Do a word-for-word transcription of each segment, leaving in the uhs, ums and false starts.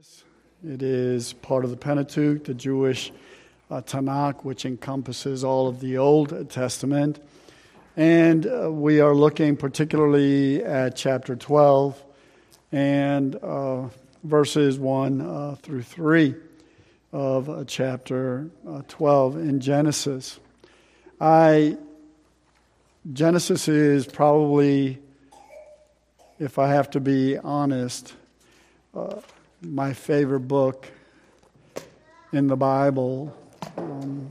Genesis. It is part of the Pentateuch, the Jewish uh, Tanakh, which encompasses all of the Old Testament. And uh, we are looking particularly at chapter twelve and uh, verses one uh, through three of uh, chapter uh, twelve in Genesis. I Genesis is probably, if I have to be honest, uh, my favorite book in the Bible. Um,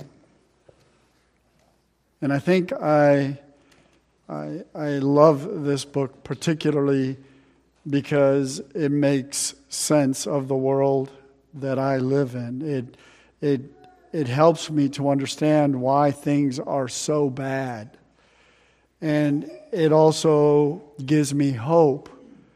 and I think I, I, I love this book particularly because it makes sense of the world that I live in. It, it, it helps me to understand why things are so bad. And it also gives me hope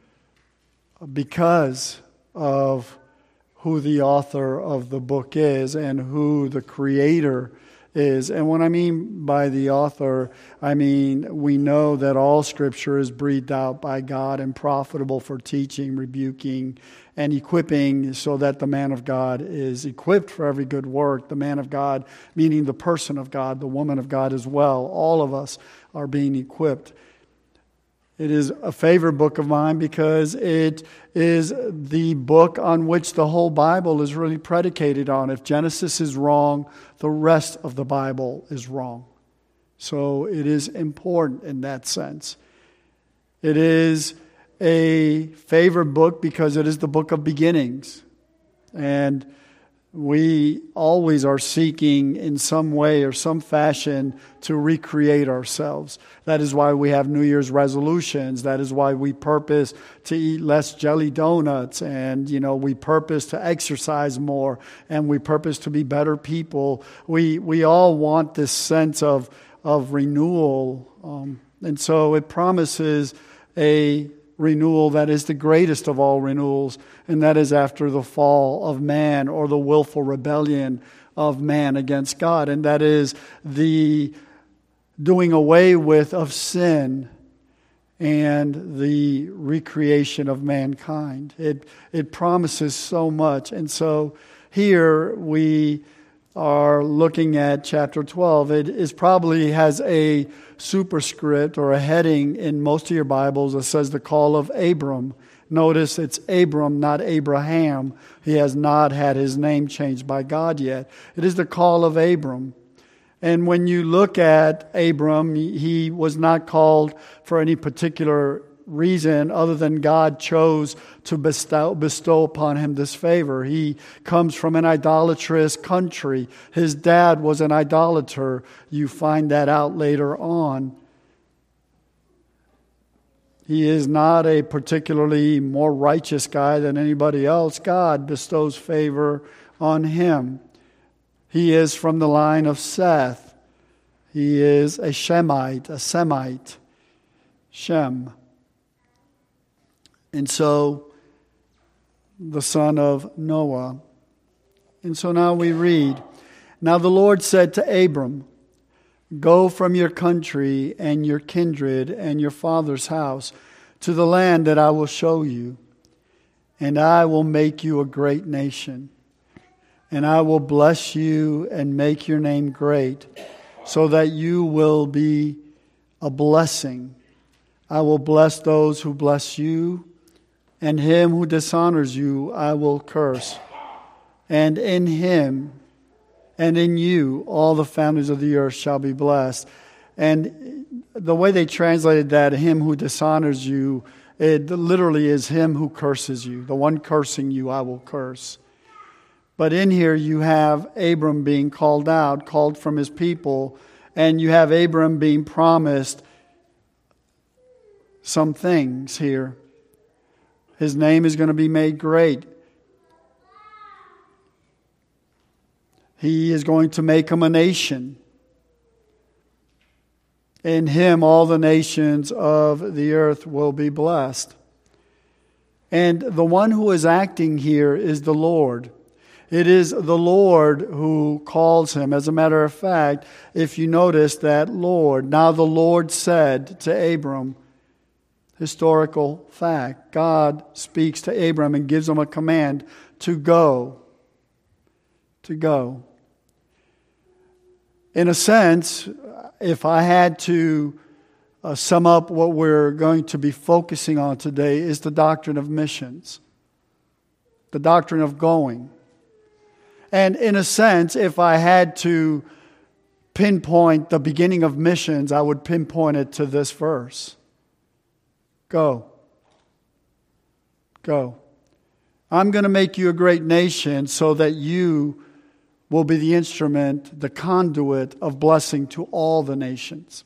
because of who the author of the book is and who the creator is. And what I mean by the author, I mean we know that all Scripture is breathed out by God and profitable for teaching, rebuking, and equipping, so that the man of God is equipped for every good work. The man of God, meaning the person of God, the woman of God as well. All of us are being equipped. It is a favorite book of mine because it is the book on which the whole Bible is really predicated on. If Genesis is wrong, the rest of the Bible is wrong. So it is important in that sense. It is a favorite book because it is the book of beginnings. And we always are seeking in some way or some fashion to recreate ourselves. That is why we have New Year's resolutions. That is why we purpose to eat less jelly donuts. And, you know, we purpose to exercise more. And we purpose to be better people. We we all want this sense of, of renewal. Um, and so it promises a renewal that is the greatest of all renewals, and that is after the fall of man or the willful rebellion of man against God, and that is the doing away with of sin and the recreation of mankind. It it promises so much, and so here we are looking at chapter twelve. It is probably has a superscript or a heading in most of your Bibles that says the call of Abram. Notice it's Abram, not Abraham. He has not had his name changed by God yet. It is the call of Abram. And when you look at Abram, he was not called for any particular reason other than God chose to bestow, bestow upon him this favor. He comes from an idolatrous country. His dad was an idolater. You find that out later on. He is not a particularly more righteous guy than anybody else. God bestows favor on him. He is from the line of Seth. He is a Shemite, a Semite. Shem. And so, the son of Noah. And so now we read, "Now the Lord said to Abram, go from your country and your kindred and your father's house to the land that I will show you. And I will make you a great nation. And I will bless you and make your name great, so that you will be a blessing. I will bless those who bless you, and him who dishonors you I will curse. And in him and in you all the families of the earth shall be blessed." And the way they translated that, him who dishonors you, it literally is him who curses you. The one cursing you I will curse. But in here you have Abram being called out, called from his people, and you have Abram being promised some things here. His name is going to be made great. He is going to make him a nation. In him all the nations of the earth will be blessed. And the one who is acting here is the Lord. It is the Lord who calls him. As a matter of fact, if you notice that Lord, now the Lord said to Abram, historical fact. God speaks to Abram and gives him a command to go. To go. In a sense, if I had to uh, sum up what we're going to be focusing on today, is the doctrine of missions. The doctrine of going. And in a sense, if I had to pinpoint the beginning of missions, I would pinpoint it to this verse. Go. Go. I'm going to make you a great nation so that you will be the instrument, the conduit of blessing to all the nations.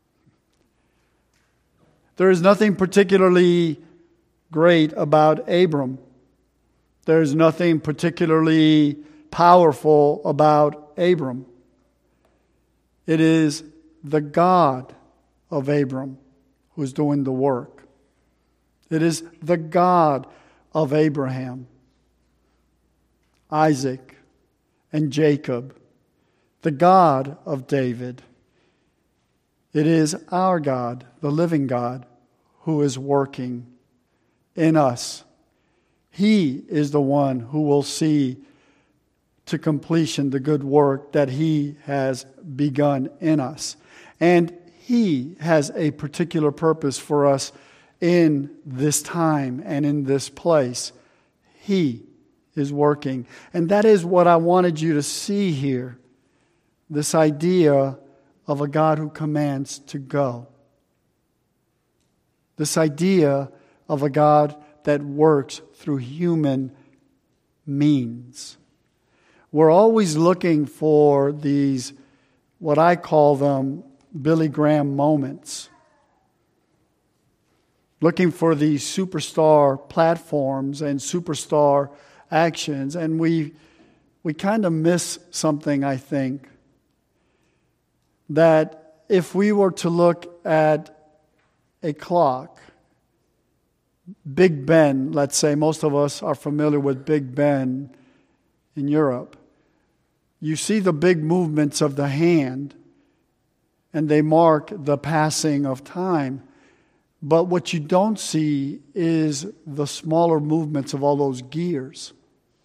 There is nothing particularly great about Abram. There is nothing particularly powerful about Abram. It is the God of Abram who's doing the work. It is the God of Abraham, Isaac, and Jacob, the God of David. It is our God, the living God, who is working in us. He is the one who will see to completion the good work that He has begun in us. And He has a particular purpose for us in this time and in this place. He is working. And that is what I wanted you to see here. This idea of a God who commands to go. This idea of a God that works through human means. We're always looking for these, what I call them, Billy Graham moments. Looking for these superstar platforms and superstar actions. And we we kind of miss something, I think. That if we were to look at a clock, Big Ben, let's say, most of us are familiar with Big Ben in Europe. You see the big movements of the hand, and they mark the passing of time. But what you don't see is the smaller movements of all those gears.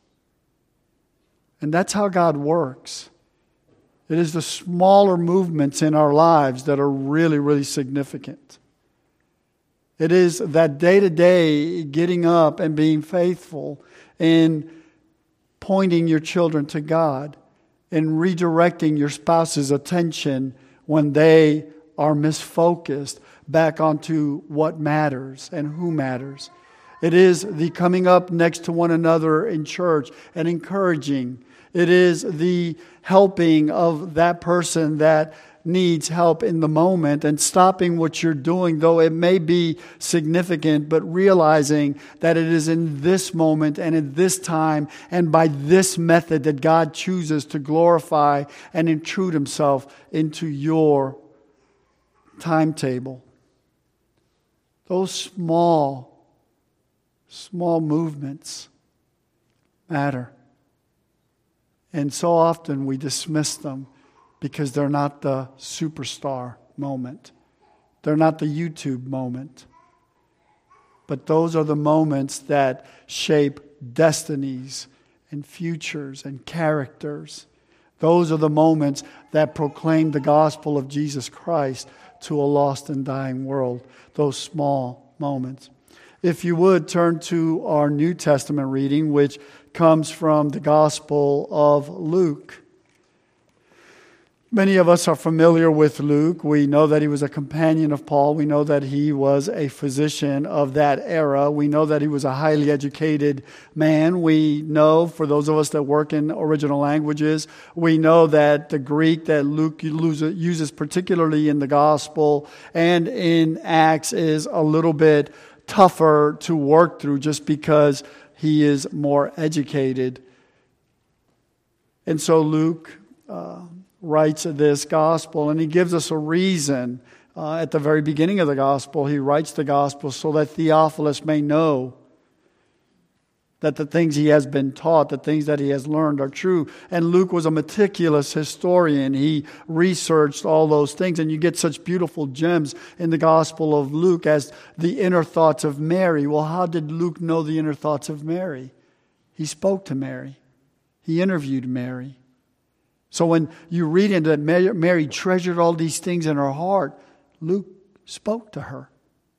And that's how God works. It is the smaller movements in our lives that are really, really significant. It is that day-to-day getting up and being faithful in pointing your children to God and redirecting your spouse's attention when they are misfocused back onto what matters and who matters. It is the coming up next to one another in church and encouraging. It is the helping of that person that needs help in the moment and stopping what you're doing, though it may be significant, but realizing that it is in this moment and in this time and by this method that God chooses to glorify and intrude Himself into your timetable. Those small, small movements matter. And so often we dismiss them because they're not the superstar moment. They're not the YouTube moment. But those are the moments that shape destinies and futures and characters. Those are the moments that proclaim the gospel of Jesus Christ to a lost and dying world. Those small moments. If you would, turn to our New Testament reading, which comes from the Gospel of Luke. Many of us are familiar with Luke. We know that he was a companion of Paul. We know that he was a physician of that era. We know that he was a highly educated man. We know, for those of us that work in original languages, we know that the Greek that Luke uses particularly in the Gospel and in Acts is a little bit tougher to work through just because he is more educated. And so Luke uh, writes this gospel, and he gives us a reason. Uh, at the very beginning of the gospel, he writes the gospel so that Theophilus may know that the things he has been taught, the things that he has learned are true. And Luke was a meticulous historian. He researched all those things, and you get such beautiful gems in the Gospel of Luke as the inner thoughts of Mary. Well, how did Luke know the inner thoughts of Mary? He spoke to Mary. He interviewed Mary. So when you read into that Mary, Mary treasured all these things in her heart, Luke spoke to her.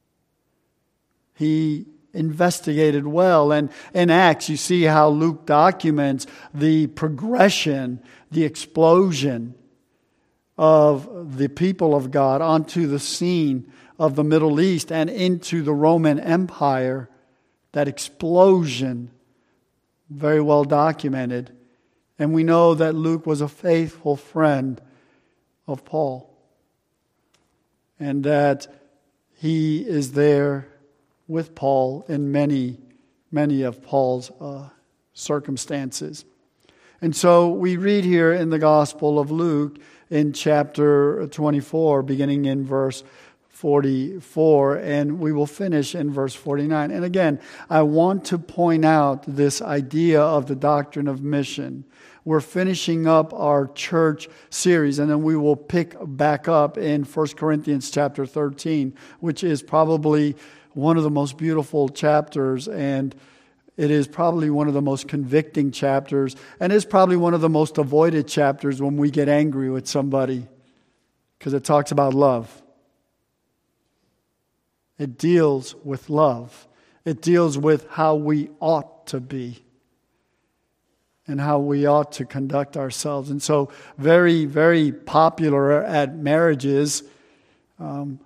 He investigated well. And in Acts, you see how Luke documents the progression, the explosion of the people of God onto the scene of the Middle East and into the Roman Empire. That explosion, very well documented. And we know that Luke was a faithful friend of Paul. And that he is there with Paul in many, many of Paul's uh, circumstances. And so we read here in the Gospel of Luke in chapter twenty-four, beginning in verse forty-four, and we will finish in verse forty-nine. And again, I want to point out this idea of the doctrine of mission. We're finishing up our church series, and then we will pick back up in First Corinthians chapter thirteen, which is probably one of the most beautiful chapters, and it is probably one of the most convicting chapters, and it's probably one of the most avoided chapters when we get angry with somebody, because it talks about love. It deals with love. It deals with how we ought to be and how we ought to conduct ourselves. And so very, very popular at marriages. Um,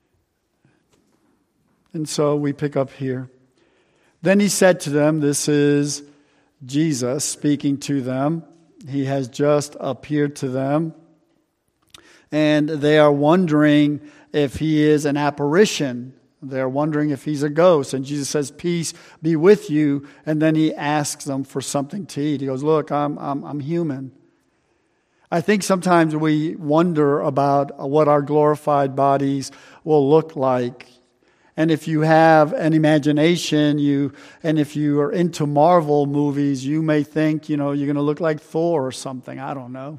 and so we pick up here. Then he said to them, this is Jesus speaking to them. He has just appeared to them. And they are wondering if he is an apparition. They're wondering if he's a ghost. And Jesus says, peace be with you. And then he asks them for something to eat. He goes, look, I'm, I'm, I'm human. I think sometimes we wonder about what our glorified bodies will look like. And if you have an imagination, you and if you are into Marvel movies, you may think, you know, you're going to look like Thor or something. I don't know.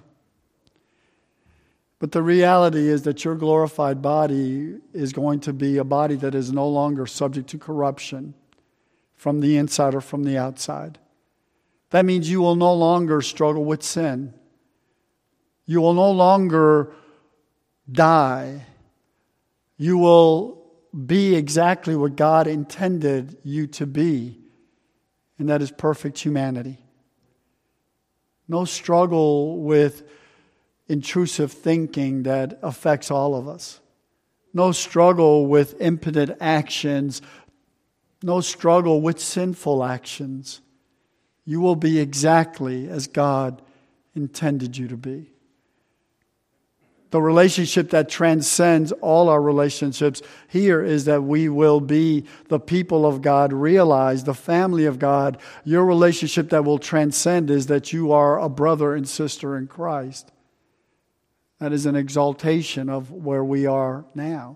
But the reality is that your glorified body is going to be a body that is no longer subject to corruption from the inside or from the outside. That means you will no longer struggle with sin. You will no longer die. You will be exactly what God intended you to be, and that is perfect humanity. No struggle with intrusive thinking that affects all of us. No struggle with impotent actions. No struggle with sinful actions. You will be exactly as God intended you to be. The relationship that transcends all our relationships here is that we will be the people of God, realize the family of God. Your relationship that will transcend is that you are a brother and sister in Christ. That is an exaltation of where we are now.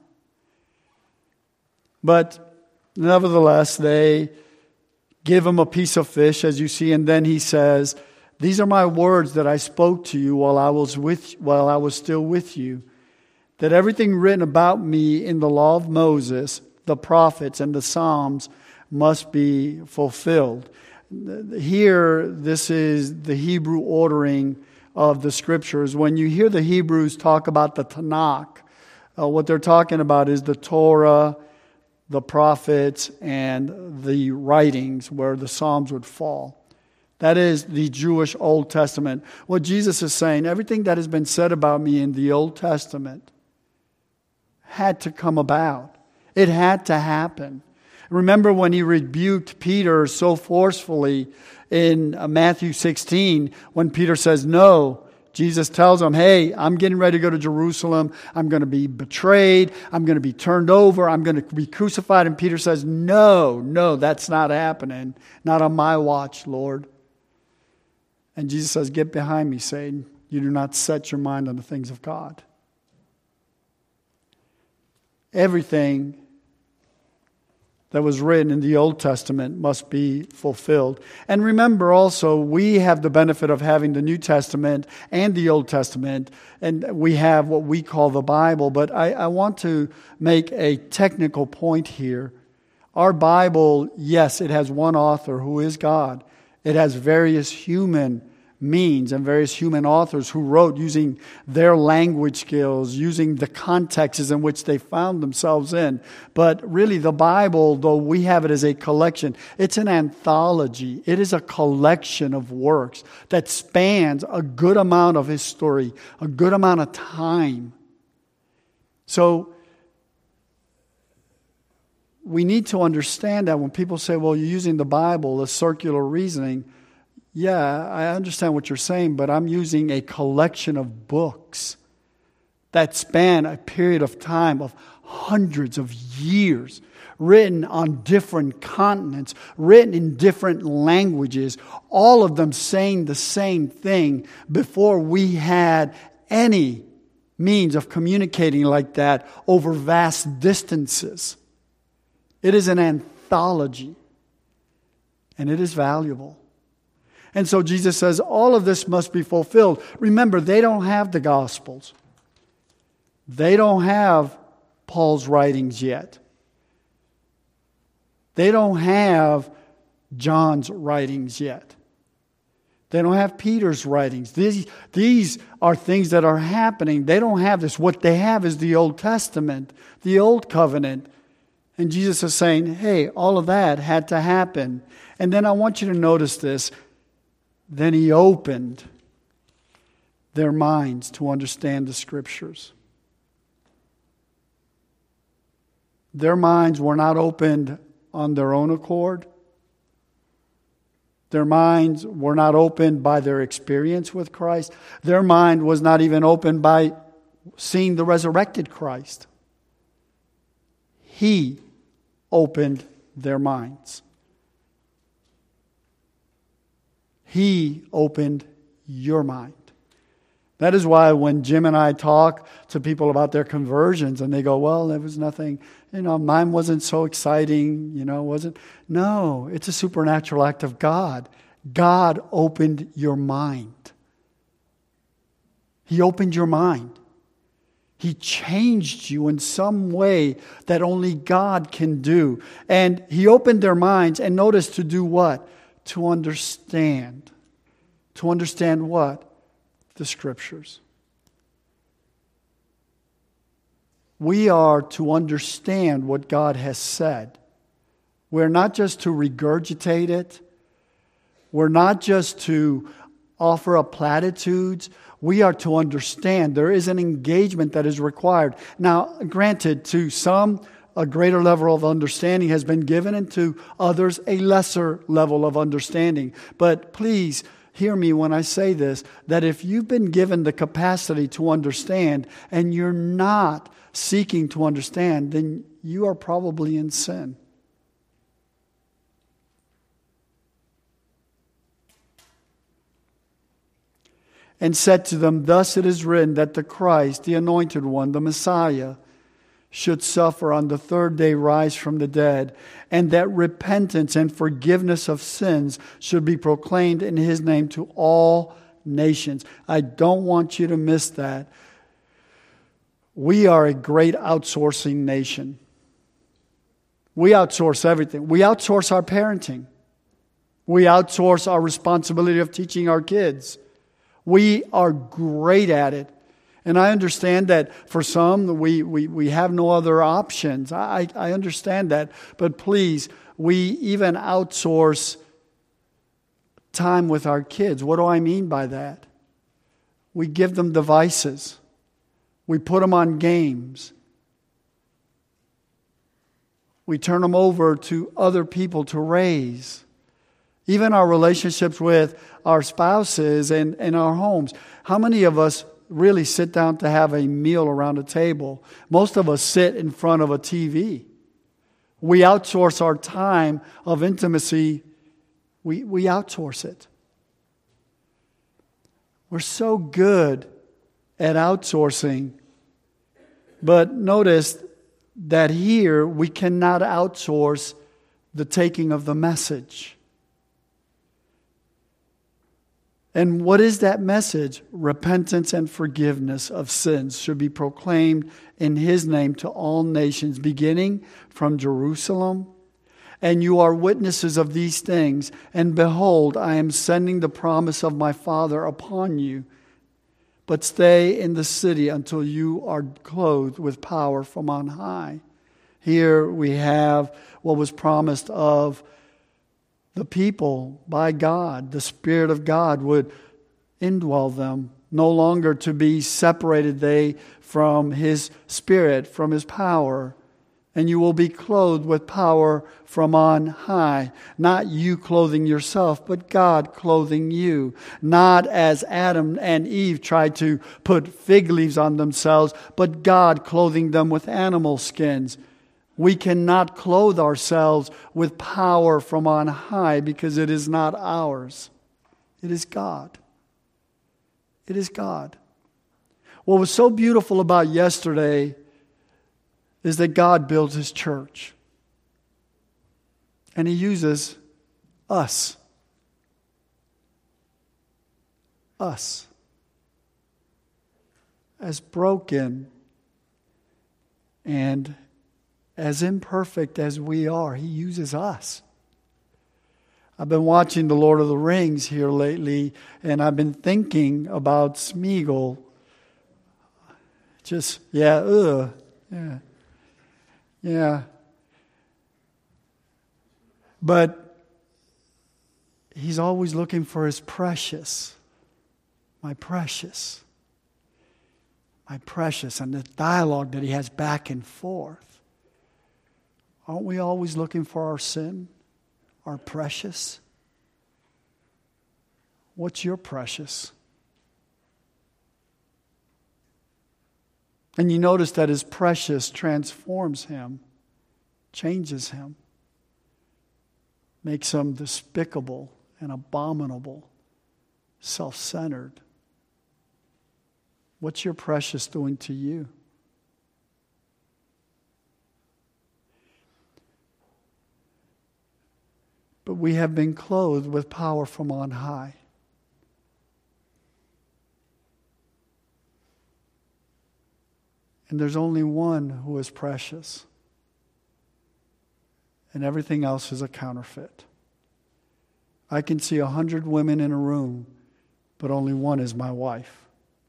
But nevertheless, they give him a piece of fish, as you see, and then he says, these are my words that I spoke to you while I was with, while I was still with you, that everything written about me in the law of Moses, the prophets, and the Psalms must be fulfilled. Here, this is the Hebrew ordering of the Scriptures. When you hear the Hebrews talk about the Tanakh, uh, what they're talking about is the Torah, the prophets, and the writings where the Psalms would fall. That is the Jewish Old Testament. What Jesus is saying, everything that has been said about me in the Old Testament had to come about. It had to happen. Remember when he rebuked Peter so forcefully in Matthew sixteen, when Peter says no, Jesus tells him, hey, I'm getting ready to go to Jerusalem. I'm going to be betrayed. I'm going to be turned over. I'm going to be crucified. And Peter says, no, no, that's not happening. Not on my watch, Lord. And Jesus says, get behind me, Satan. You do not set your mind on the things of God. Everything that was written in the Old Testament must be fulfilled. And remember also, we have the benefit of having the New Testament and the Old Testament, and we have what we call the Bible. But I, I want to make a technical point here. Our Bible, yes, it has one author who is God. It has various human means and various human authors who wrote using their language skills, using the contexts in which they found themselves in. But really the Bible, though we have it as a collection, it's an anthology. It is a collection of works that spans a good amount of history, a good amount of time. So we need to understand that when people say, well, you're using the Bible as circular reasoning. Yeah, I understand what you're saying, but I'm using a collection of books that span a period of time of hundreds of years, written on different continents, written in different languages, all of them saying the same thing before we had any means of communicating like that over vast distances. It is an anthology, and it is valuable. And so Jesus says all of this must be fulfilled. Remember, they don't have the Gospels. They don't have Paul's writings yet. They don't have John's writings yet. They don't have Peter's writings. These, these are things that are happening. They don't have this. What they have is the Old Testament, the Old Covenant. And Jesus is saying, hey, all of that had to happen. And then I want you to notice this. Then he opened their minds to understand the Scriptures. Their minds were not opened on their own accord. Their minds were not opened by their experience with Christ. Their mind was not even opened by seeing the resurrected Christ. He opened their minds. He opened your mind. That is why when Jim and I talk to people about their conversions and they go, well, there was nothing, you know, mine wasn't so exciting, you know, wasn't. No, it's a supernatural act of God. God opened your mind. He opened your mind. He changed you in some way that only God can do. And He opened their minds, and notice, to do what? To understand. To understand what? The Scriptures. We are to understand what God has said. We're not just to regurgitate it. We're not just to offer up platitudes. We are to understand. There is an engagement that is required. Now, granted, to some, a greater level of understanding has been given, and to others, a lesser level of understanding. But please hear me when I say this, that if you've been given the capacity to understand and you're not seeking to understand, then you are probably in sin. And said to them, thus it is written that the Christ, the Anointed One, the Messiah, should suffer, on the third day rise from the dead, and that repentance and forgiveness of sins should be proclaimed in His name to all nations. I don't want you to miss that. We are a great outsourcing nation. We outsource everything. We outsource our parenting. We outsource our responsibility of teaching our kids. We are great at it. And I understand that for some, we, we, we have no other options. I, I understand that. But please, we even outsource time with our kids. What do I mean by that? We give them devices. We put them on games. We turn them over to other people to raise. Even our relationships with our spouses and, and our homes. How many of us really sit down to have a meal around a table? Most of us sit in front of a T V. We outsource our time of intimacy. We, we outsource it. We're so good at outsourcing. But notice that here we cannot outsource the taking of the message. And what is that message? Repentance and forgiveness of sins should be proclaimed in His name to all nations, beginning from Jerusalem. And you are witnesses of these things. And behold, I am sending the promise of my Father upon you. But stay in the city until you are clothed with power from on high. Here we have what was promised of the people by God. The Spirit of God would indwell them, no longer to be separated they from His Spirit, from His power. And you will be clothed with power from on high. Not you clothing yourself, but God clothing you. Not as Adam and Eve tried to put fig leaves on themselves, but God clothing them with animal skins. We cannot clothe ourselves with power from on high because it is not ours. It is God. It is God. What was so beautiful about yesterday is that God builds His church. And He uses us. Us. As broken and as imperfect as we are, He uses us. I've been watching The Lord of the Rings here lately, and I've been thinking about Smeagol. Just, yeah, ugh, yeah. Yeah. But he's always looking for his precious. My precious. My precious. And the dialogue that he has back and forth. Aren't we always looking for our sin? Our precious? What's your precious? And you notice that his precious transforms him, changes him, makes him despicable and abominable, self-centered. What's your precious doing to you? But we have been clothed with power from on high. And there's only one who is precious. And everything else is a counterfeit. I can see a hundred women in a room, but only one is my wife.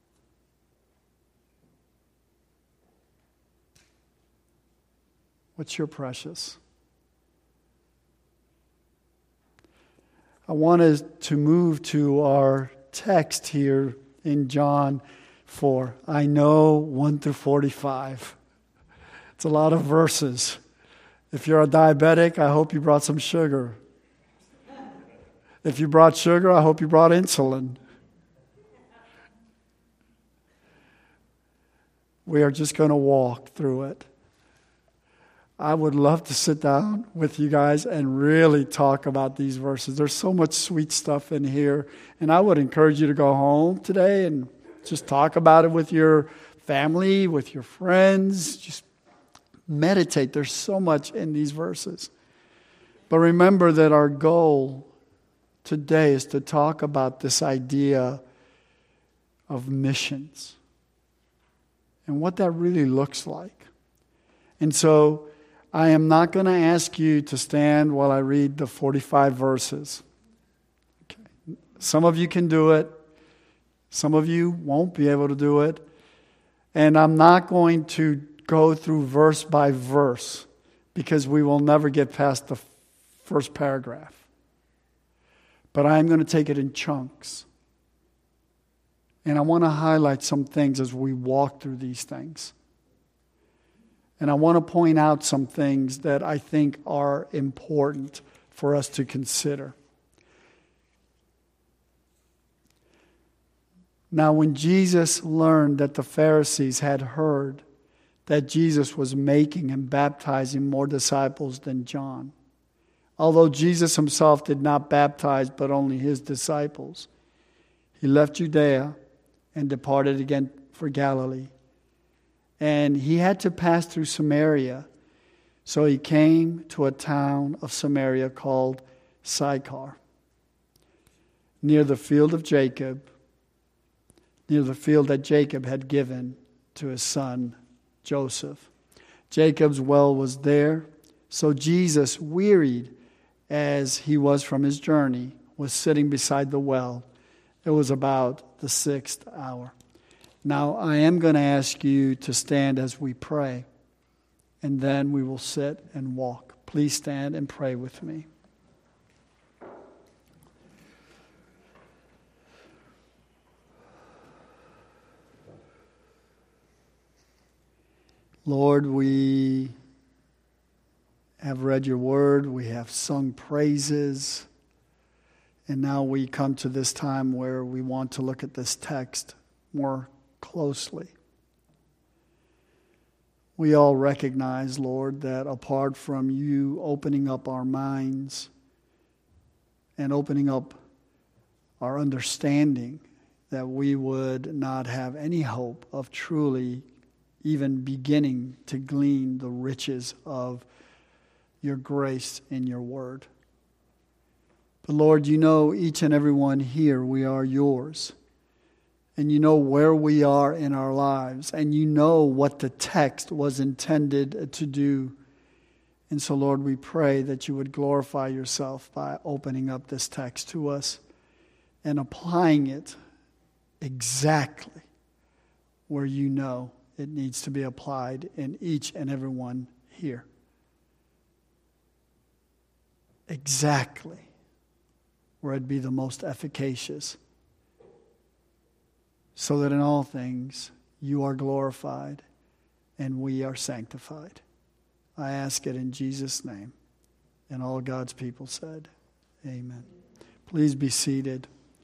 What's your precious? I wanted to move to our text here in John four. I know one through forty-five. It's a lot of verses. If you're a diabetic, I hope you brought some sugar. If you brought sugar, I hope you brought insulin. We are just going to walk through it. I would love to sit down with you guys and really talk about these verses. There's so much sweet stuff in here. And I would encourage you to go home today and just talk about it with your family, with your friends. Just meditate. There's so much in these verses. But remember that our goal today is to talk about this idea of missions and what that really looks like. And so I am not going to ask you to stand while I read the forty-five verses. Okay. Some of you can do it. Some of you won't be able to do it. And I'm not going to go through verse by verse because we will never get past the first paragraph. But I'm going to take it in chunks. And I want to highlight some things as we walk through these things. And I want to point out some things that I think are important for us to consider. Now, when Jesus learned that the Pharisees had heard that Jesus was making and baptizing more disciples than John, although Jesus himself did not baptize but only his disciples, he left Judea and departed again for Galilee. And he had to pass through Samaria. So he came to a town of Samaria called Sychar, near the field of Jacob, near the field that Jacob had given to his son Joseph. Jacob's well was there. So Jesus, wearied as he was from his journey, was sitting beside the well. It was about the sixth hour. Now, I am going to ask you to stand as we pray, and then we will sit and walk. Please stand and pray with me. Lord, we have read your word, we have sung praises, and now we come to this time where we want to look at this text more closely. We all recognize, Lord, that apart from you opening up our minds and opening up our understanding, that we would not have any hope of truly even beginning to glean the riches of your grace in your word. But Lord, you know each and every one here, we are yours. And you know where we are in our lives. And you know what the text was intended to do. And so, Lord, we pray that you would glorify yourself by opening up this text to us and applying it exactly where you know it needs to be applied in each and every one here. Exactly where it'd be the most efficacious, so that in all things you are glorified and we are sanctified. I ask it in Jesus' name. And all God's people said, amen. Please be seated.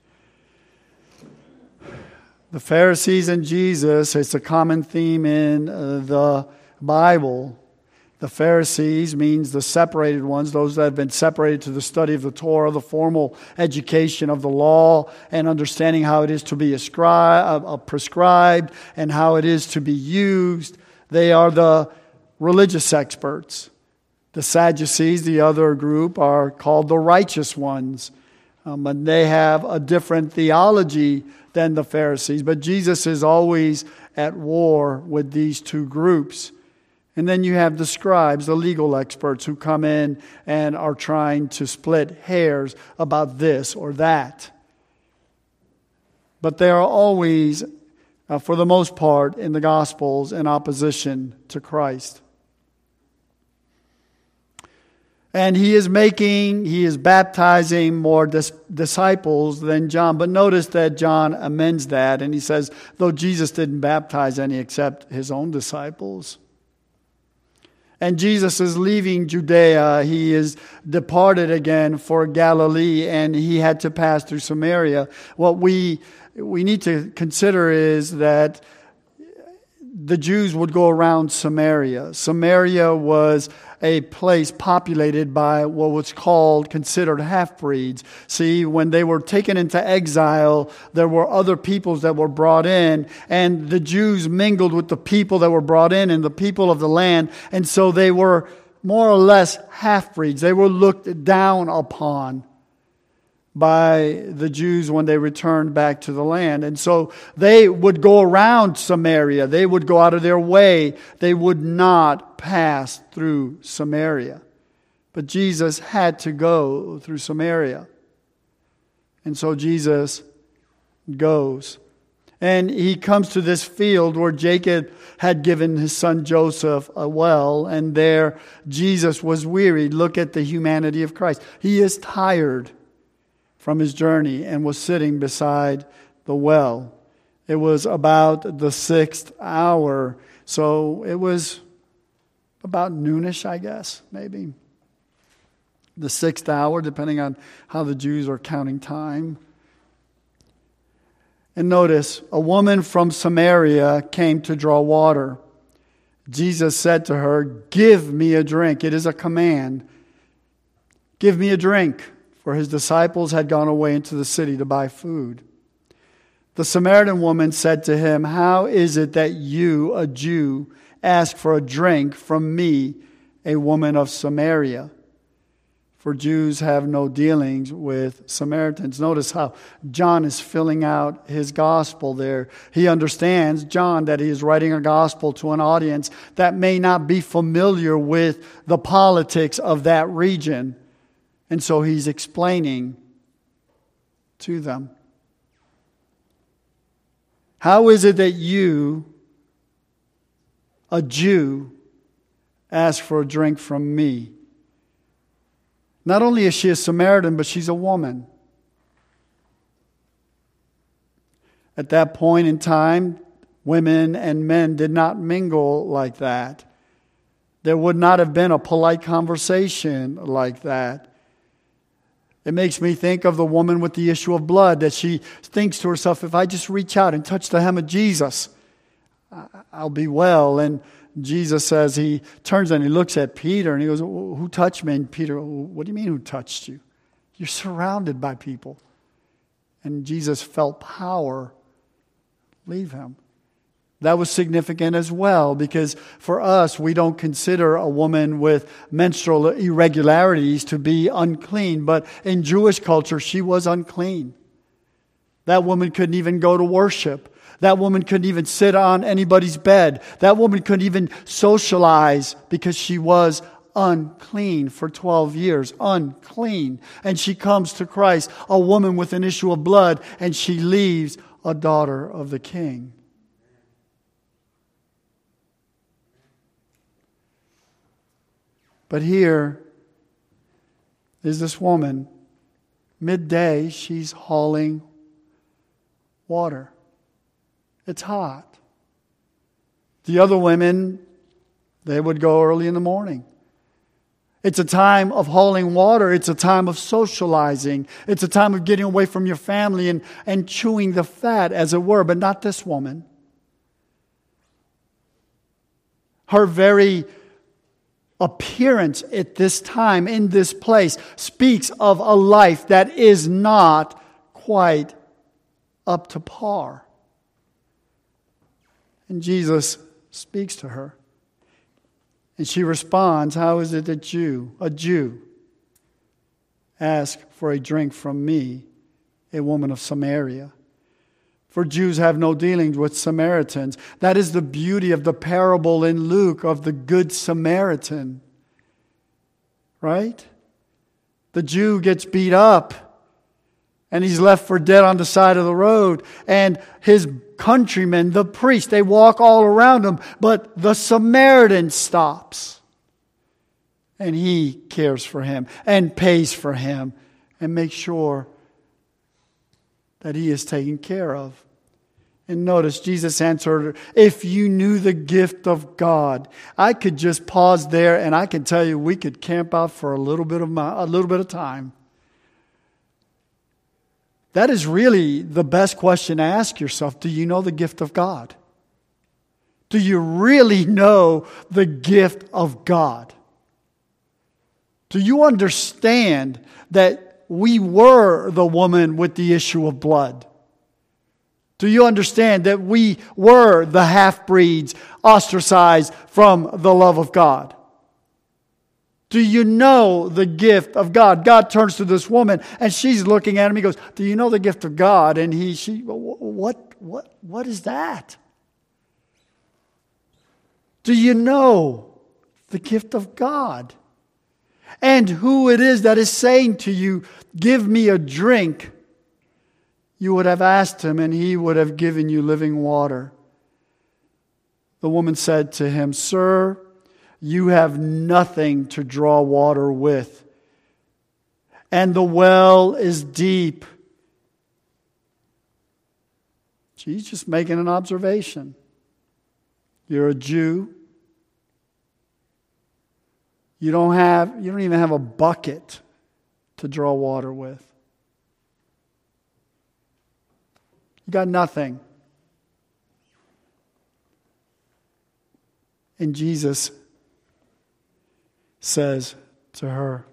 The Pharisees and Jesus, it's a common theme in uh, the Bible. The Pharisees means the separated ones, those that have been separated to the study of the Torah, the formal education of the law, and understanding how it is to be ascri- uh, prescribed and how it is to be used. They are the religious experts. The Sadducees, the other group, are called the righteous ones. Um, and they have a different theology than the Pharisees. But Jesus is always at war with these two groups. And then you have the scribes, the legal experts, who come in and are trying to split hairs about this or that. But they are always, uh, for the most part, in the Gospels in opposition to Christ. And he is making, he is baptizing more dis- disciples than John. But notice that John amends that. And he says, though Jesus didn't baptize any except his own disciples. And Jesus is leaving Judea. He is departed again for Galilee. And he had to pass through Samaria. What we, we need to consider is that the Jews would go around Samaria. Samaria was a place populated by what was called, considered half-breeds. See, when they were taken into exile, there were other peoples that were brought in, and the Jews mingled with the people that were brought in and the people of the land, and so they were more or less half-breeds. They were looked down upon by the Jews when they returned back to the land. And so they would go around Samaria. They would go out of their way. They would not pass through Samaria. But Jesus had to go through Samaria. And so Jesus goes. And he comes to this field where Jacob had given his son Joseph a well. And there Jesus was weary. Look at the humanity of Christ. He is tired from his journey and was sitting beside the well. It was about the sixth hour, so it was about noonish, I guess, maybe. The sixth hour, depending on how the Jews are counting time. And notice, a woman from Samaria came to draw water. Jesus said to her, "Give me a drink." It is a command. Give me a drink. For his disciples had gone away into the city to buy food. The Samaritan woman said to him, "How is it that you, a Jew, ask for a drink from me, a woman of Samaria? For Jews have no dealings with Samaritans. Notice how John is filling out his gospel there. He understands, John, that he is writing a gospel to an audience that may not be familiar with the politics of that region. And so he's explaining to them. How is it that you, a Jew, ask for a drink from me? Not only is she a Samaritan, but she's a woman. At that point in time, women and men did not mingle like that. There would not have been a polite conversation like that. It makes me think of the woman with the issue of blood, that she thinks to herself, if I just reach out and touch the hem of Jesus, I'll be well. And Jesus says, he turns and he looks at Peter and he goes, who touched me? And Peter, what do you mean who touched you? You're surrounded by people. And Jesus felt power leave him. That was significant as well, because for us, we don't consider a woman with menstrual irregularities to be unclean. But in Jewish culture, she was unclean. That woman couldn't even go to worship. That woman couldn't even sit on anybody's bed. That woman couldn't even socialize because she was unclean for twelve years. Unclean. And she comes to Christ, a woman with an issue of blood, and she leaves a daughter of the King. But here is this woman. Midday, she's hauling water. It's hot. The other women, they would go early in the morning. It's a time of hauling water. It's a time of socializing. It's a time of getting away from your family and, and chewing the fat, as it were. But not this woman. Her very appearance at this time, in this place, speaks of a life that is not quite up to par. And Jesus speaks to her. And she responds, how is it that you, a Jew, ask for a drink from me, a woman of Samaria? For Jews have no dealings with Samaritans. That is the beauty of the parable in Luke of the Good Samaritan. Right? The Jew gets beat up and he's left for dead on the side of the road. And his countrymen, the priests, they walk all around him. But the Samaritan stops. And he cares for him and pays for him and makes sure that he is taken care of. And notice, Jesus answered, if you knew the gift of God. I could just pause there and I can tell you we could camp out for a little bit of my, a little bit of time. That is really the best question to ask yourself. Do you know the gift of God? Do you really know the gift of God? Do you understand that we were the woman with the issue of blood? Do you understand that we were the half-breeds ostracized from the love of God? Do you know the gift of God? God turns to this woman and she's looking at him. He goes, do you know the gift of God? And he, she, what, what, what is that? Do you know the gift of God? And who it is that is saying to you, give me a drink? You would have asked him and he would have given you living water. The woman said to him, Sir, you have nothing to draw water with, and the well is deep. She's just making an observation. You're a Jew. You don't have, you don't even have a bucket to draw water with. You got nothing. And Jesus says to her,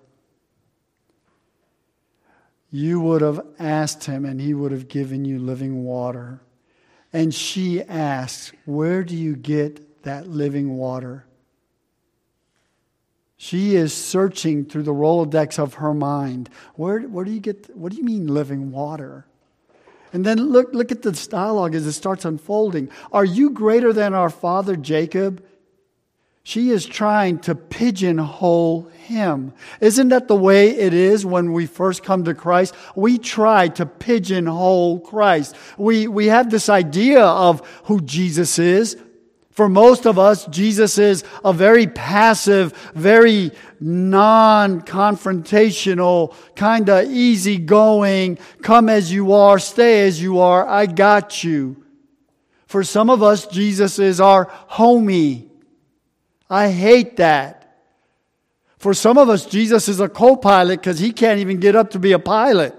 you would have asked him and he would have given you living water. And she asks, where do you get that living water? She is searching through the Rolodex of her mind. Where, where do you get, what do you mean living water? And then look, look at this dialogue as it starts unfolding. Are you greater than our father Jacob? She is trying to pigeonhole him. Isn't that the way it is when we first come to Christ? We try to pigeonhole Christ. We, we have this idea of who Jesus is. For most of us, Jesus is a very passive, very non-confrontational, kind of easygoing, come as you are, stay as you are, I got you. For some of us, Jesus is our homie. I hate that. For some of us, Jesus is a co-pilot because he can't even get up to be a pilot.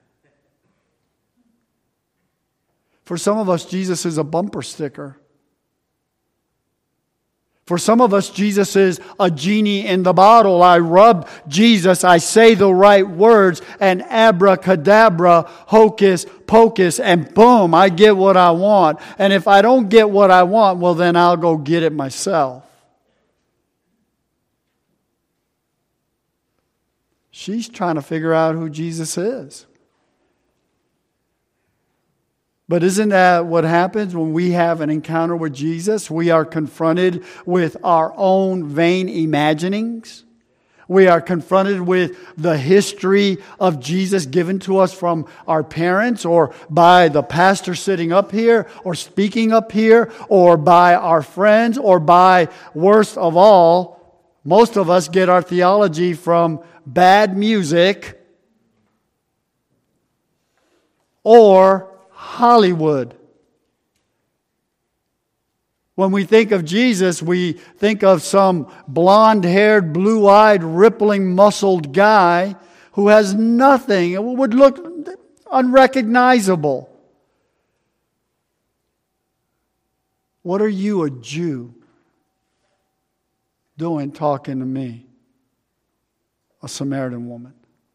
For some of us, Jesus is a bumper sticker. For some of us, Jesus is a genie in the bottle. I rub Jesus, I say the right words, and abracadabra, hocus pocus, and boom, I get what I want. And if I don't get what I want, well, then I'll go get it myself. She's trying to figure out who Jesus is. But isn't that what happens when we have an encounter with Jesus? We are confronted with our own vain imaginings. We are confronted with the history of Jesus given to us from our parents or by the pastor sitting up here or speaking up here or by our friends or by, worst of all, most of us get our theology from bad music or Hollywood. When we think of Jesus, we think of some blonde-haired, blue-eyed, rippling, muscled guy who has nothing. It would look unrecognizable. What are you, a Jew, doing talking to me, a Samaritan woman?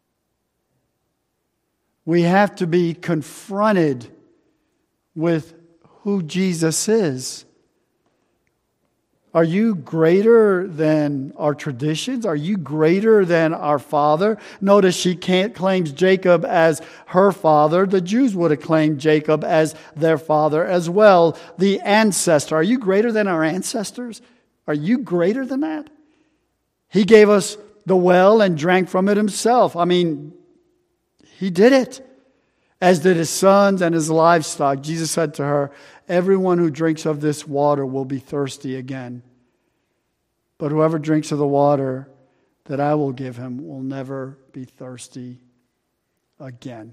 We have to be confronted with who Jesus is. Are you greater than our traditions? Are you greater than our father? Notice she can't claims Jacob as her father. The Jews would have claimed Jacob as their father as well. The ancestor. Are you greater than our ancestors? Are you greater than that? He gave us the well and drank from it himself. I mean, he did it. As did his sons and his livestock. Jesus said to her, everyone who drinks of this water will be thirsty again. But whoever drinks of the water that I will give him will never be thirsty again.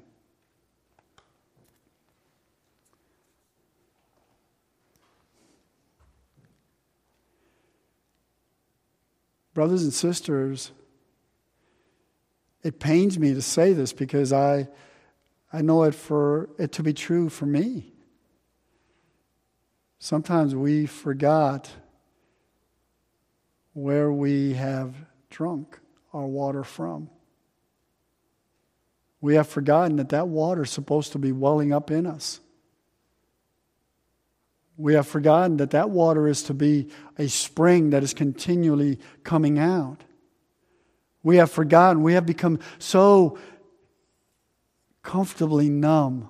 Brothers and sisters, it pains me to say this because I I know it for it to be true for me. Sometimes we forgot where we have drunk our water from. We have forgotten that that water is supposed to be welling up in us. We have forgotten that that water is to be a spring that is continually coming out. We have forgotten, we have become so comfortably numb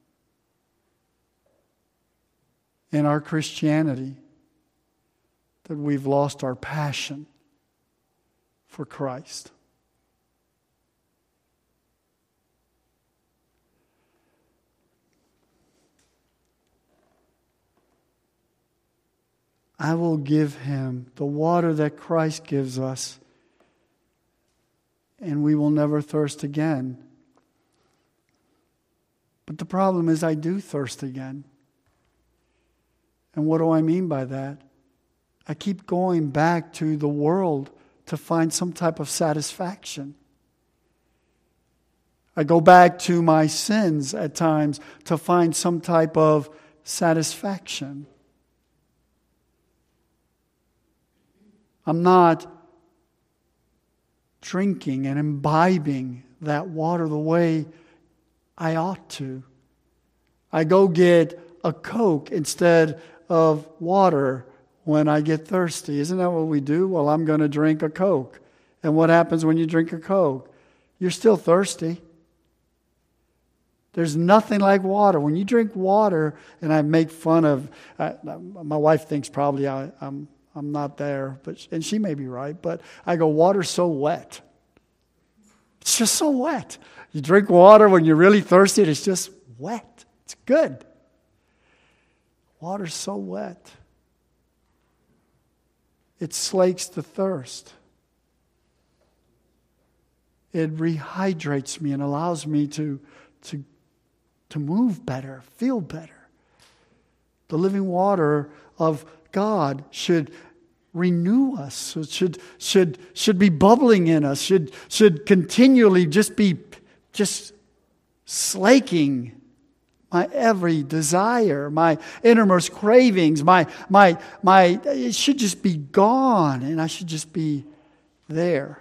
in our Christianity that we've lost our passion for Christ. I will give him the water that Christ gives us, and we will never thirst again. But the problem is I do thirst again. And what do I mean by that? I keep going back to the world to find some type of satisfaction. I go back to my sins at times to find some type of satisfaction. I'm not drinking and imbibing that water the way I ought to. I go get a Coke instead of water when I get thirsty. Isn't that what we do? Well, I'm going to drink a Coke. And what happens when you drink a Coke? You're still thirsty. There's nothing like water. When you drink water, and I make fun of, uh, my wife thinks probably I, I'm I'm not there, but and she may be right, but I go, water's so wet. It's just so wet. You drink water when you're really thirsty, and it's just wet. It's good. Water's so wet. It slakes the thirst. It rehydrates me and allows me to, to, to move better, feel better. The living water of God should renew us. It should, should, should be bubbling in us, should, should continually just be just slaking my every desire, my innermost cravings, my, my, my, it should just be gone, and I should just be there.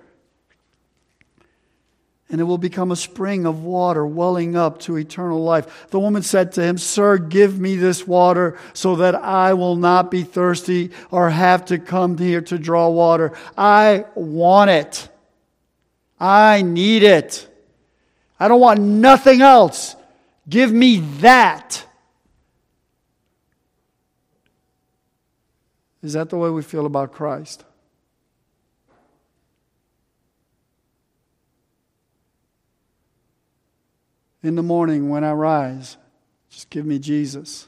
And it will become a spring of water welling up to eternal life. The woman said to him, Sir, give me this water so that I will not be thirsty or have to come here to draw water. I want it. I need it. I don't want nothing else. Give me that. Is that the way we feel about Christ? In the morning when I rise, just give me Jesus.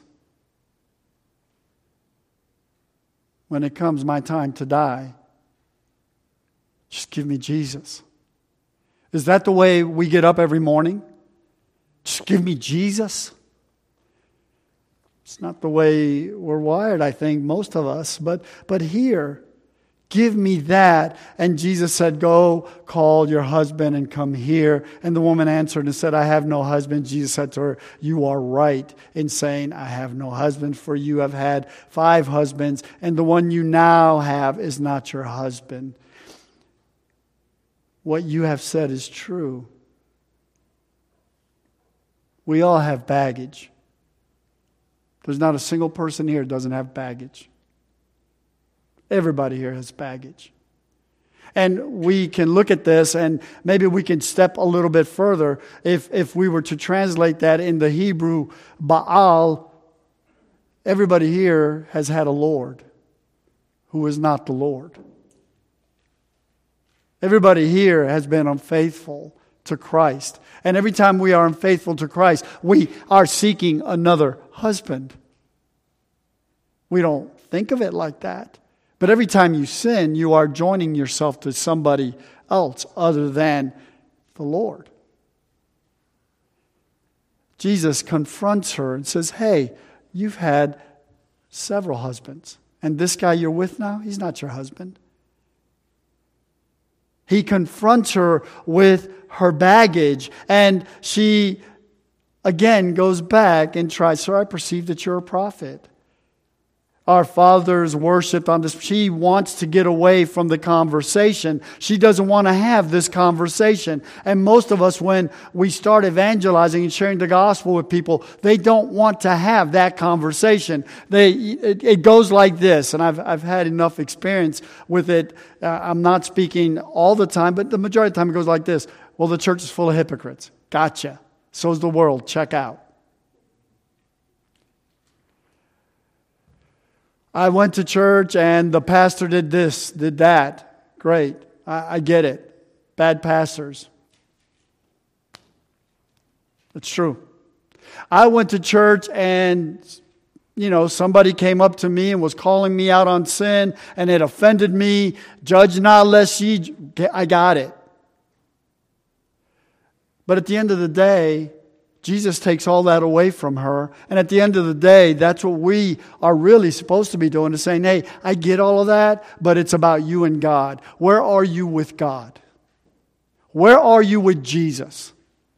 When it comes my time to die, just give me Jesus. Is that the way we get up every morning? Just give me Jesus? It's not the way we're wired, I think, most of us. But, but here, give me that. And Jesus said, go call your husband and come here. And the woman answered and said, I have no husband. Jesus said to her, you are right in saying, I have no husband, for you have had five husbands, and the one you now have is not your husband. What you have said is true. We all have baggage. There's not a single person here who doesn't have baggage. Everybody here has baggage. And we can look at this and maybe we can step a little bit further. If, if we were to translate that in the Hebrew, Baal, everybody here has had a Lord who is not the Lord. Everybody here has been unfaithful to Christ. And every time we are unfaithful to Christ, we are seeking another husband. We don't think of it like that. But every time you sin, you are joining yourself to somebody else other than the Lord. Jesus confronts her and says, hey, you've had several husbands. And this guy you're with now, he's not your husband. He confronts her with her baggage, and she again goes back and tries, Sir, I perceive that you're a prophet. Our fathers worshipped on this. She wants to get away from the conversation. She doesn't want to have this conversation. And most of us, when we start evangelizing and sharing the gospel with people, they don't want to have that conversation. They it, it goes like this, and I've I've had enough experience with it. Uh, I'm not speaking all the time, but the majority of the time it goes like this. Well, the church is full of hypocrites. Gotcha. So's the world. Check out. I went to church and the pastor did this, did that. Great. I, I get it. Bad pastors. It's true. I went to church and, you know, somebody came up to me and was calling me out on sin and it offended me. Judge not lest ye... I got it. But at the end of the day, Jesus takes all that away from her. And at the end of the day, that's what we are really supposed to be doing, is saying, hey, I get all of that, but it's about you and God. Where are you with God? Where are you with Jesus?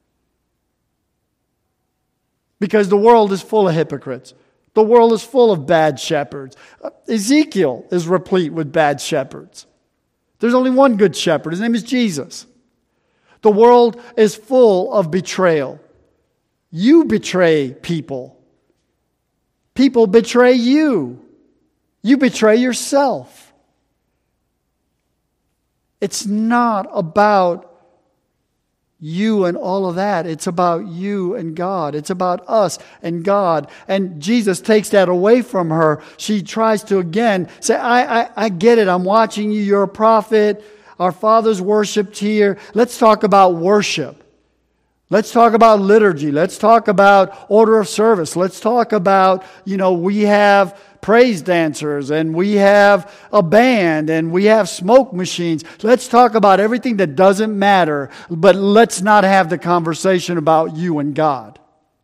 Because the world is full of hypocrites. The world is full of bad shepherds. Ezekiel is replete with bad shepherds. There's only one good shepherd. His name is Jesus. The world is full of betrayal. You betray people. People betray you. You betray yourself. It's not about you and all of that. It's about you and God. It's about us and God. And Jesus takes that away from her. She tries to again say, I, I, I get it. I'm watching you. You're a prophet. Our fathers worshipped here. Let's talk about worship. Let's talk about liturgy. Let's talk about order of service. Let's talk about, you know, we have praise dancers and we have a band and we have smoke machines. Let's talk about everything that doesn't matter, but let's not have the conversation about you and God.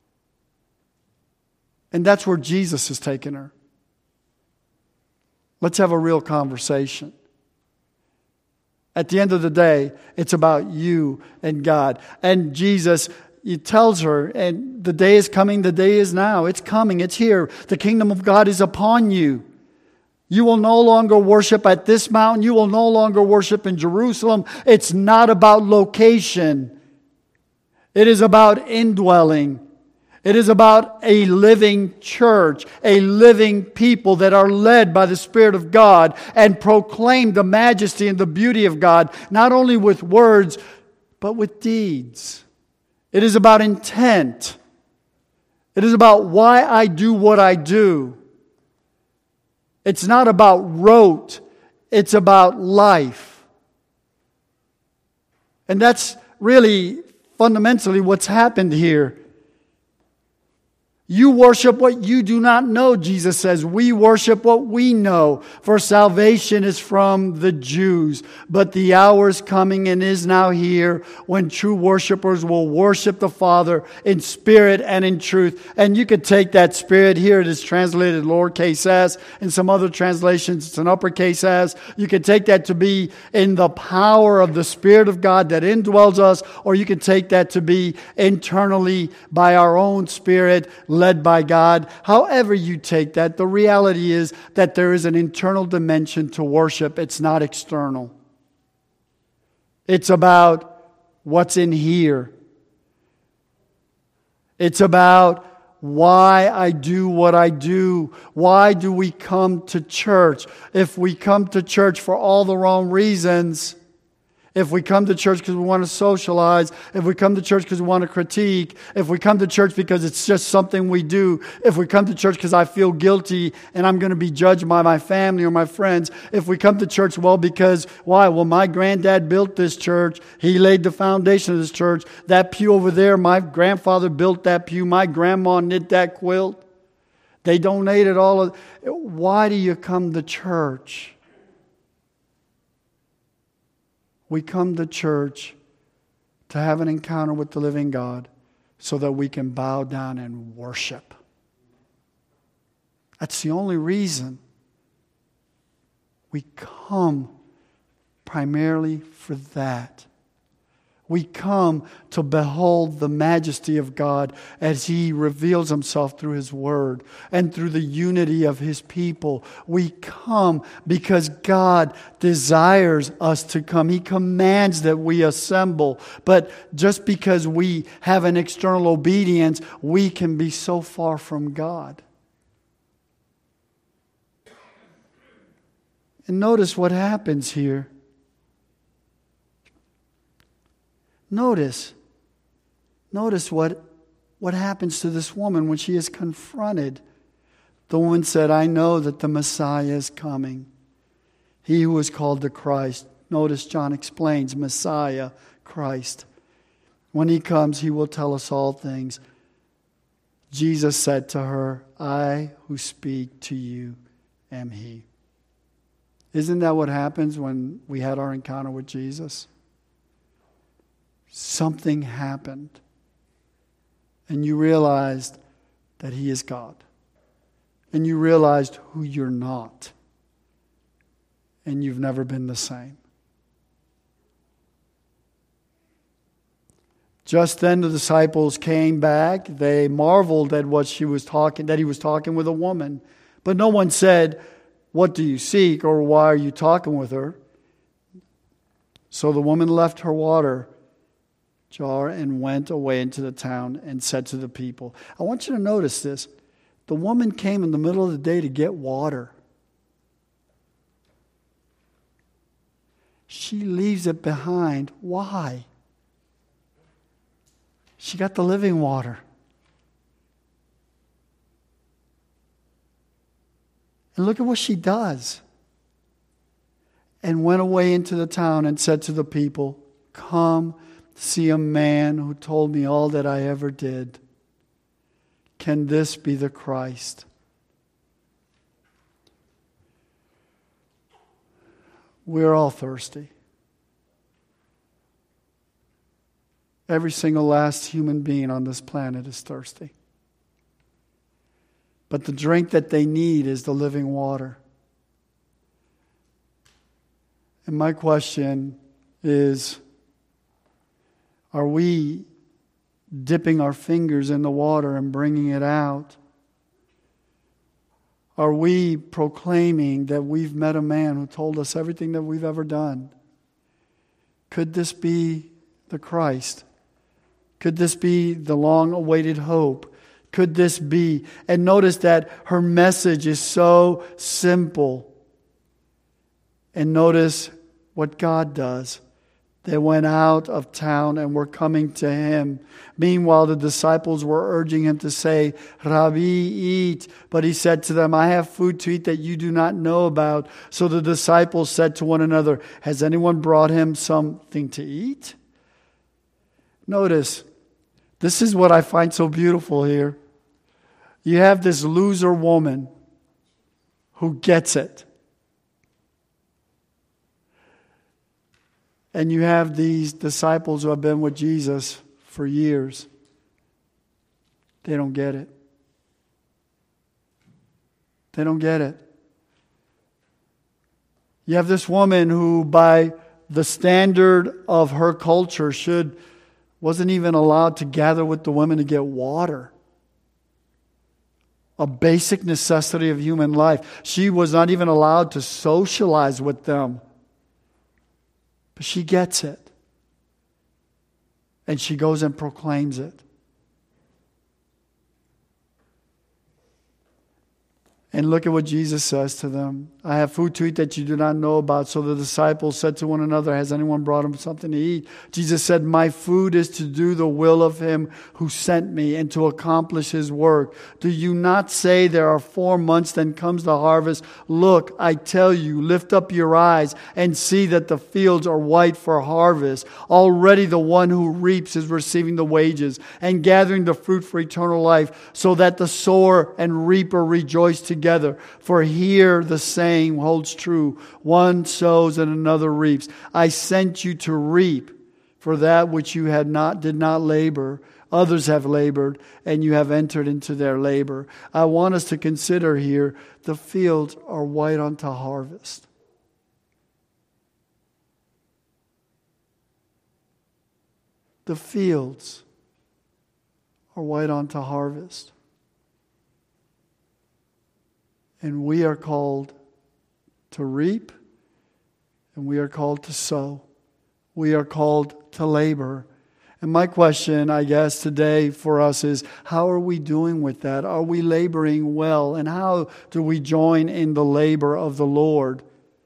And that's where Jesus has taken her. Let's have a real conversation. At the end of the day, it's about you and God. And Jesus, He tells her, and the day is coming, the day is now. It's coming, it's here. The kingdom of God is upon you. You will no longer worship at this mountain. You will no longer worship in Jerusalem. It's not about location. It is about indwelling. It is about a living church, a living people that are led by the Spirit of God and proclaim the majesty and the beauty of God, not only with words, but with deeds. It is about intent. It is about why I do what I do. It's not about rote. It's about life. And that's really fundamentally what's happened here. You worship what you do not know, Jesus says. We worship what we know, for salvation is from the Jews. But the hour is coming and is now here when true worshipers will worship the Father in spirit and in truth. And you could take that spirit here. It is translated lowercase s. In some other translations, it's an uppercase s. You could take that to be in the power of the Spirit of God that indwells us, or you could take that to be internally by our own spirit, led by God. However you take that, the reality is that there is an internal dimension to worship. It's not external. It's about what's in here. It's about why I do what I do. Why do we come to church? If we come to church for all the wrong reasons, if we come to church because we want to socialize, if we come to church because we want to critique, if we come to church because it's just something we do, if we come to church because I feel guilty and I'm going to be judged by my family or my friends, if we come to church, well, because, why? Well, my granddad built this church. He laid the foundation of this church. That pew over there, my grandfather built that pew. My grandma knit that quilt. They donated all of... Why do you come to church? We come to church to have an encounter with the living God so that we can bow down and worship. That's the only reason. We come primarily for that. We come to behold the majesty of God as He reveals Himself through His Word and through the unity of His people. We come because God desires us to come. He commands that we assemble. But just because we have an external obedience, we can be so far from God. And notice what happens here. Notice, notice what, what happens to this woman when she is confronted. The woman said, I know that the Messiah is coming. He who is called the Christ. Notice John explains, Messiah, Christ. When He comes, He will tell us all things. Jesus said to her, I who speak to you am He. Isn't that what happens when we had our encounter with Jesus? Something happened, and you realized that He is God. And you realized who you're not. And you've never been the same. Just then the disciples came back. They marveled at what she was talking, that He was talking with a woman. But no one said, what do you seek, or why are you talking with her? So the woman left her water jar and went away into the town and said to the people. I want you to notice this. The woman came in the middle of the day to get water. She leaves it behind. Why? She got the living water. And look at what she does. And went away into the town and said to the people, "Come, see a man who told me all that I ever did. Can this be the Christ?" We're all thirsty. Every single last human being on this planet is thirsty. But the drink that they need is the living water. And my question is, are we dipping our fingers in the water and bringing it out? Are we proclaiming that we've met a man who told us everything that we've ever done? Could this be the Christ? Could this be the long-awaited hope? Could this be? And notice that her message is so simple. And notice what God does. They went out of town and were coming to him. Meanwhile, the disciples were urging him to say, "Rabbi, eat." But he said to them, "I have food to eat that you do not know about." So the disciples said to one another, "Has anyone brought him something to eat?" Notice, this is what I find so beautiful here. You have this loser woman who gets it. And you have these disciples who have been with Jesus for years. They don't get it. They don't get it. You have this woman who, by the standard of her culture, should wasn't even allowed to gather with the women to get water. A basic necessity of human life. She was not even allowed to socialize with them. But she gets it. And she goes and proclaims it. And look at what Jesus says to them. "I have food to eat that you do not know about." So the disciples said to one another, "Has anyone brought him something to eat?" Jesus said, "My food is to do the will of him who sent me and to accomplish his work. Do you not say there are four months, then comes the harvest? Look, I tell you, lift up your eyes and see that the fields are white for harvest. Already the one who reaps is receiving the wages and gathering the fruit for eternal life, so that the sower and reaper rejoice together. Together. For here the saying holds true. One sows and another reaps. I sent you to reap for that which you had not did not labor. Others have labored, and you have entered into their labor." I want us to consider here, the fields are white unto harvest. The fields are white unto harvest. And we are called to reap, and we are called to sow. We are called to labor. And my question, I guess, today for us is, how are we doing with that? Are we laboring well? And how do we join in the labor of the Lord?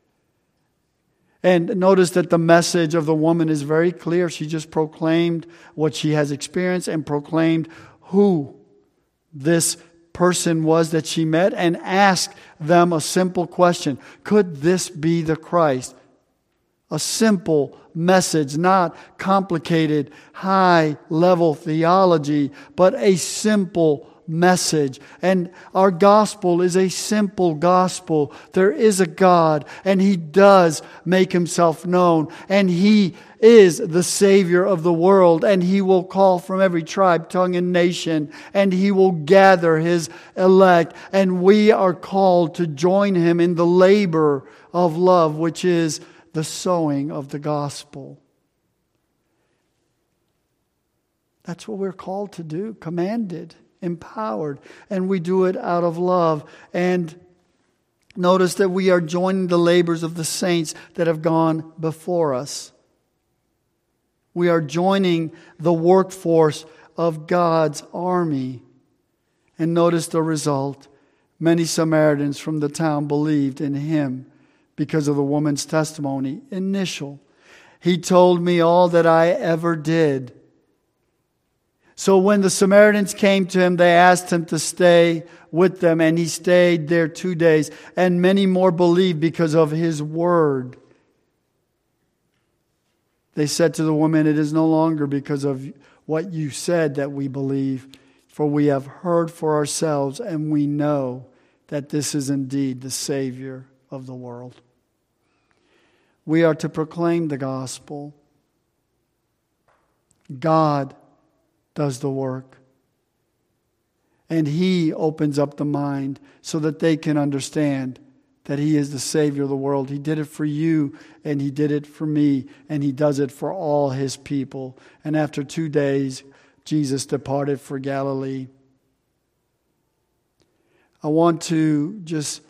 And notice that the message of the woman is very clear. She just proclaimed what she has experienced and proclaimed who this person was that she met, and asked them a simple question. Could this be the Christ? A simple message, not complicated, high-level theology, but a simple message. And our gospel is a simple gospel. There is a God, and He does make Himself known, and He is the Savior of the world, and He will call from every tribe, tongue, and nation, and He will gather His elect, and we are called to join Him in the labor of love, which is the sowing of the gospel. That's what we're called to do, commanded, empowered, and we do it out of love. And notice that we are joining the labors of the saints that have gone before us. We are joining the workforce of God's army. And notice the result. Many Samaritans from the town believed in Him because of the woman's testimony. Initial. He told me all that I ever did. So when the Samaritans came to him, they asked him to stay with them, and he stayed there two days. And many more believed because of his word. They said to the woman, it is no longer because of what you said that we believe, for we have heard for ourselves, and we know that this is indeed the Savior of the world. We are to proclaim the gospel. God does the work. And He opens up the mind so that they can understand that He is the Savior of the world. He did it for you, and He did it for me, and He does it for all His people. And after two days, Jesus departed for Galilee. I want to just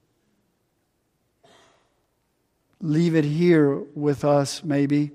leave it here with us, maybe.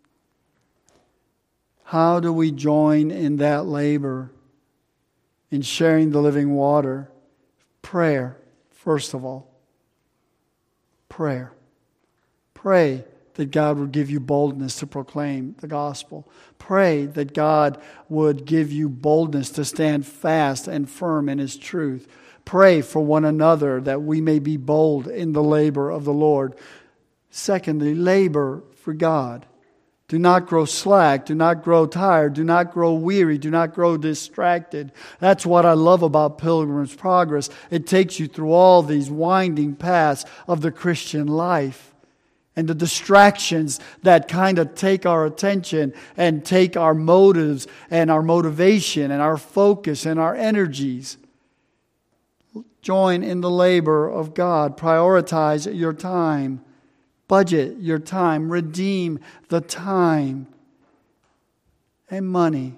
How do we join in that labor in sharing the living water? Prayer, first of all. Prayer. Pray that God would give you boldness to proclaim the gospel. Pray that God would give you boldness to stand fast and firm in His truth. Pray for one another that we may be bold in the labor of the Lord. Secondly, labor for God. Do not grow slack. Do not grow tired. Do not grow weary. Do not grow distracted. That's what I love about Pilgrim's Progress. It takes you through all these winding paths of the Christian life. And the distractions that kind of take our attention and take our motives and our motivation and our focus and our energies. Join in the labor of God. Prioritize your time. Budget your time. Redeem the time and money.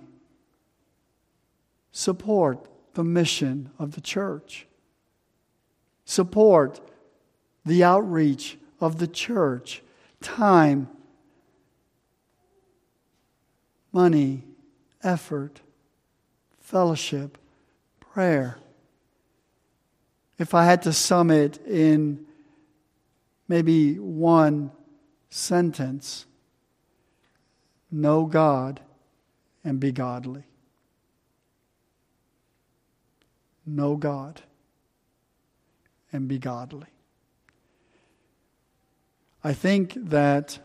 Support the mission of the church. Support the outreach of the church. Time, money, effort, fellowship, prayer. If I had to sum it in maybe one sentence, know God and be godly. Know God and be godly. I think that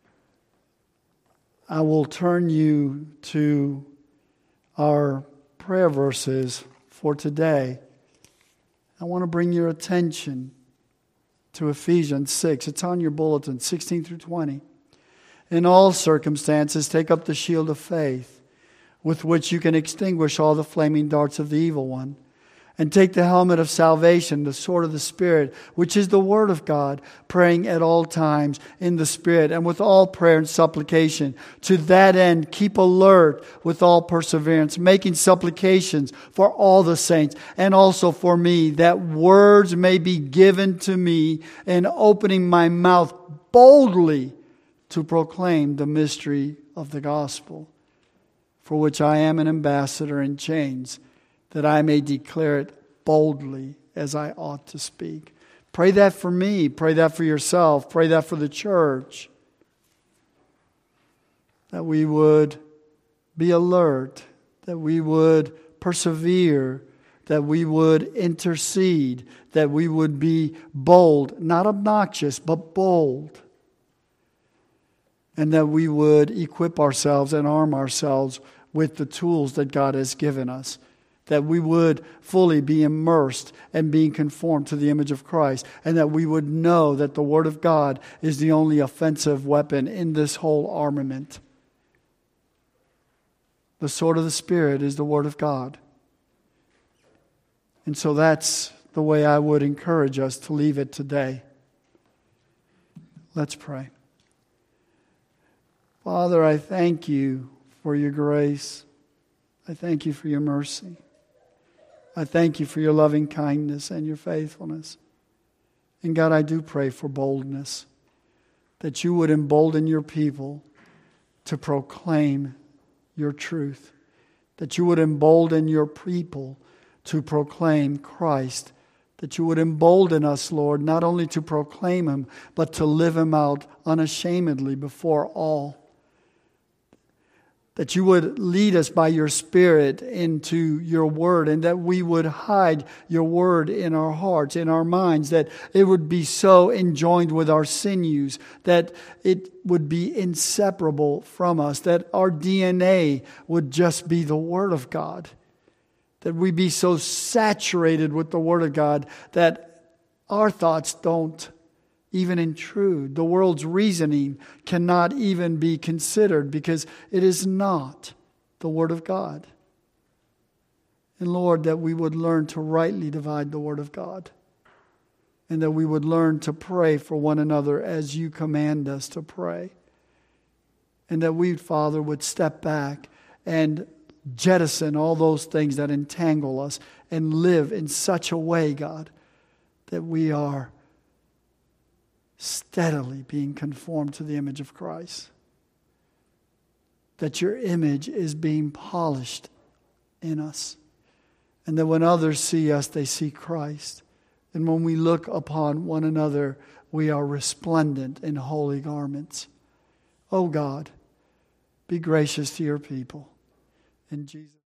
I will turn you to our prayer verses for today. I want to bring your attention to Ephesians six. It's on your bulletin, sixteen through twenty. In all circumstances, take up the shield of faith, with which you can extinguish all the flaming darts of the evil one. And take the helmet of salvation, the sword of the Spirit, which is the Word of God, praying at all times in the Spirit, and with all prayer and supplication. To that end, keep alert with all perseverance, making supplications for all the saints, and also for me, that words may be given to me in opening my mouth boldly to proclaim the mystery of the gospel, for which I am an ambassador in chains, that I may declare it boldly as I ought to speak. Pray that for me. Pray that for yourself. Pray that for the church. That we would be alert. That we would persevere. That we would intercede. That we would be bold. Not obnoxious, but bold. And that we would equip ourselves and arm ourselves with the tools that God has given us. That we would fully be immersed and being conformed to the image of Christ. And that we would know that the Word of God is the only offensive weapon in this whole armament. The sword of the Spirit is the Word of God. And so that's the way I would encourage us to leave it today. Let's pray. Father, I thank you for your grace. I thank you for your mercy. I thank you for your loving kindness and your faithfulness. And God, I do pray for boldness, that you would embolden your people to proclaim your truth, that you would embolden your people to proclaim Christ, That you would embolden us, Lord, not only to proclaim Him, but to live Him out unashamedly before all. That you would lead us by your Spirit into your word, and that we would hide your word in our hearts, in our minds, that it would be so enjoined with our sinews, that it would be inseparable from us, that our D N A would just be the Word of God. That we be so saturated with the Word of God that our thoughts don't even intrude. The world's reasoning cannot even be considered because it is not the Word of God. And Lord, that we would learn to rightly divide the Word of God. And that we would learn to pray for one another as you command us to pray. And that we, Father, would step back and jettison all those things that entangle us and live in such a way, God, that we are steadily being conformed to the image of Christ. That your image is being polished in us. And that when others see us, they see Christ. And when we look upon one another, we are resplendent in holy garments. Oh God, be gracious to your people. In Jesus'